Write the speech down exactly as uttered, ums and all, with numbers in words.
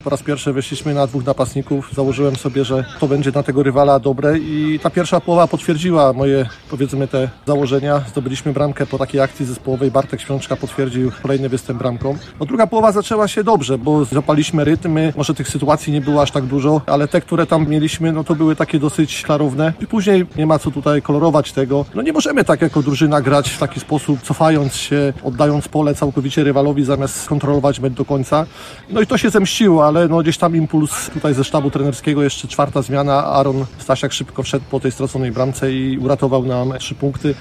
Po raz pierwszy wyszliśmy na dwóch napastników. Założyłem sobie, że to będzie na tego rywala dobre i ta pierwsza połowa potwierdziła moje, powiedzmy, te założenia. Zdobyliśmy bramkę po takiej akcji zespołowej. Bartek Świączka potwierdził kolejny występ bramką. No, druga połowa zaczęła się dobrze, bo zapaliśmy rytmy. Może tych sytuacji nie było aż tak dużo, ale te, które tam mieliśmy, no to były takie dosyć klarowne. I później nie ma co tutaj kolorować tego. No nie możemy tak jako drużyna grać w taki sposób, cofając się, oddając pole całkowicie rywalowi, zamiast kontrolować mecz do końca. No i to się zemściło, ale no gdzieś tam impuls tutaj ze sztabu trenerskiego, jeszcze czwarta zmiana. Aaron Stasiak szybko wszedł po tej straconej bramce i uratował nam trzy punkty.